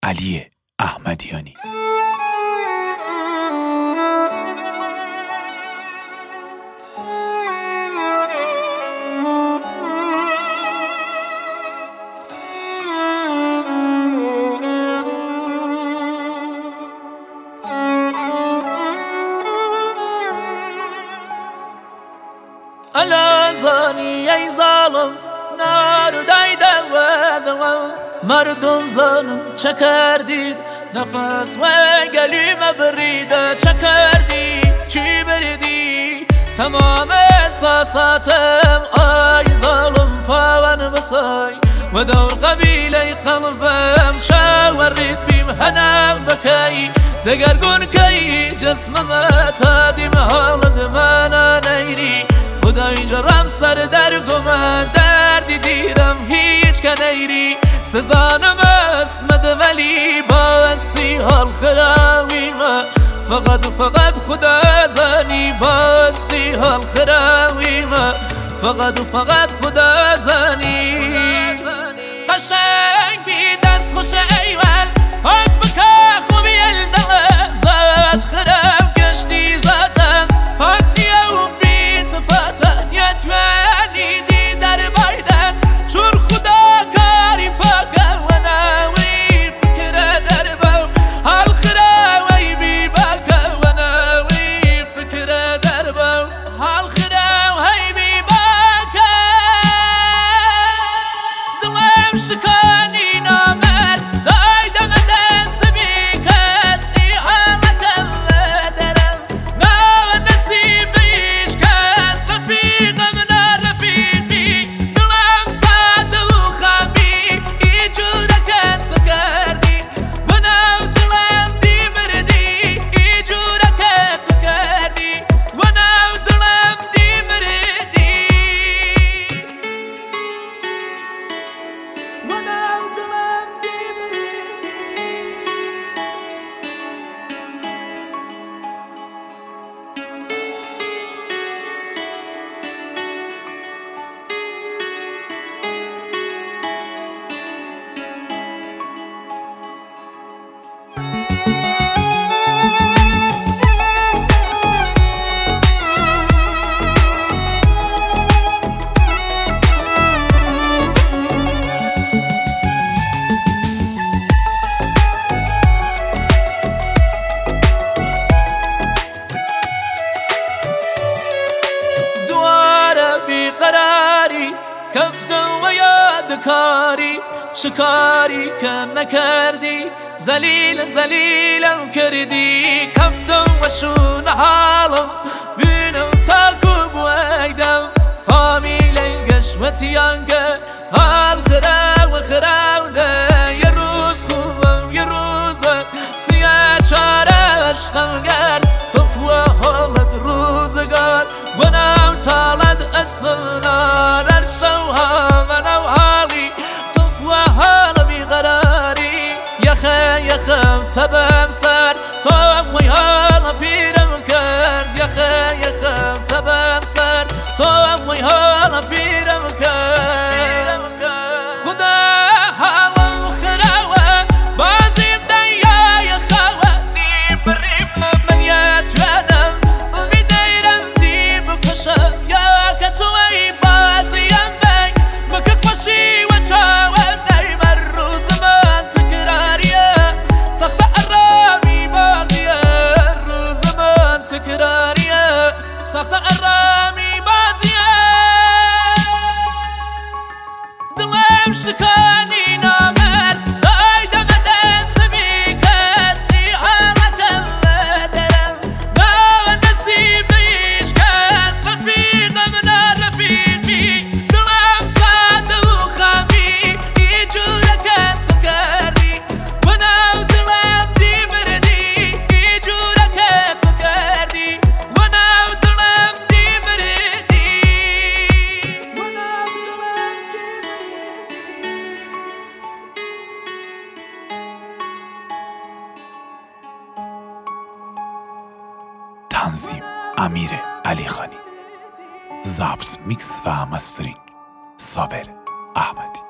علی احمدیانی. الان زانی ای ظالم نار دایده و دلم مردم زنم چه کردید نفس و گلیم بریده چه کردی چی بریدی تمام احساساتم آی ظالم پاون بسای و دور قبیله قلبم شاورید بیم هنم بکی دگرگون کی جسمم تادیم حالد من نیری خدای جرم سر در گمن دردی دیرم هیچ کنیری سزانم اسمد ولی باسی حال خراویم فقط و فقط خدا زنی باسی حال خراویم فقط و فقط خدا زنی قشنگ بی دست خوش ایول حق بکه خوبی الدل زاد خرم گشتی ذاتم پاکی و فی صفاتم یتمنی دی در بایدن چون خدا کاری پاکه و ناوی فکر در بو حال خراوی بی باکه و ناوی فکر در بو حال خراوی بی باکه دلم شکانی نامر دایدم دست بی کستی حالتم درم ناو نصیب ایش کس رفیقم نرفیقی دلم ساده و خامی ای جورکت کردی و ناو دلم دی بردی ای جورکت کردی و ناو دلم دی بردی و ناو دلم دی بردی دواره بیقراری کفتم و یادکاری شکاری که نکردی زلیلم کردی کفتم و شون حالم بینم تاکو بویدم فامیل گشمتیان که حال خراوده یه روز خوبم یه روز بد سیاه چاره عشقم گرد توفو حالت روزگار منم تالد اسمنا نرسوها منو حالی توفو حال بیقراری یخم تبم سر توفوی حال پیرم کرد یخم تبم سر توفوی حال پیرم کرد خدا حالم خراوه بازیم دیای خواه نیم بریم من یتوانم بیدیرم دی بکشم یا که توی بازیم بی بکه خوشی و چاوه نیم روز من تکراریه سخت ارامی بازیه روز من تکراریه سخت ارامی بازیه دلم شکانی نامر دایدم دست بی کستی حالتم درم ناو نصیب ایش کس رفیقم نرفیقی دلم ساده و خامی ای جورکت کردی و ناو دلم دی بردی ای جورکت کردی و ناو دلم دی بردی و ناو دلم تنظیم امیر علی خانی، ضبط میکس و مسترینگ صابر احمدی.